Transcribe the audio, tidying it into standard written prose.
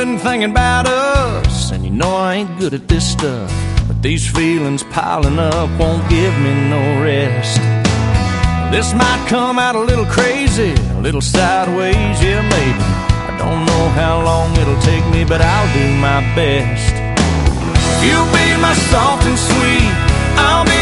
been thinking about us, and you know I ain't good at this stuff, but these feelings piling up won't give me no rest. This might come out a little crazy, a little sideways, yeah maybe. I don't know how long it'll take me, but I'll do my best. You'll be my soft and sweet, I'll be